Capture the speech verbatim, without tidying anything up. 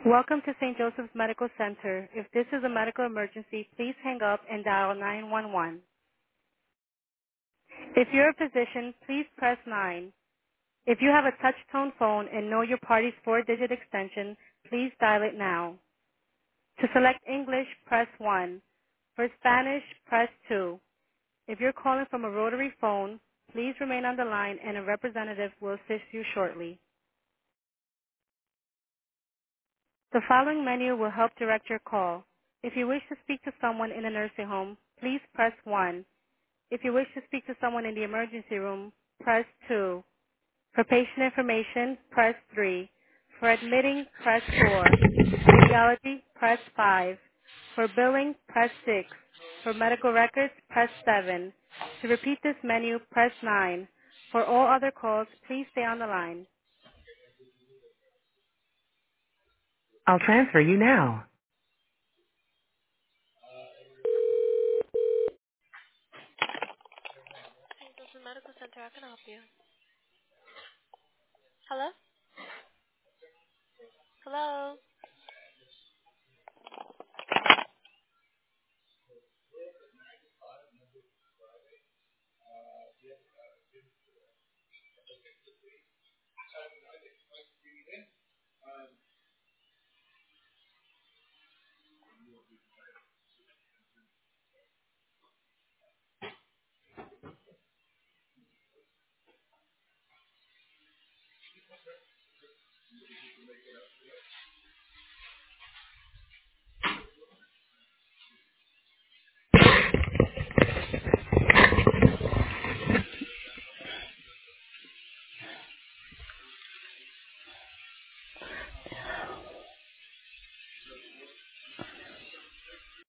Welcome to Saint Joseph's Medical Center. If this is a medical emergency, please hang up and dial nine one one. If you're a physician, please press nine. If you have a touch-tone phone and know your party's four-digit extension, please dial it now. To select English, press one. For Spanish, press two. If you're calling from a rotary phone, please remain on the line and a representative will assist you shortly. The following menu will help direct your call. If you wish to speak to someone in a nursing home, please press one. If you wish to speak to someone in the emergency room, press two. For patient information, press three. For admitting, press four. Radiology, press five. For billing, press six. For medical records, press seven. To repeat this menu, press nine. For all other calls, please stay on the line. I'll transfer you now. This is Medical Center. How can I help you? Hello? Hello?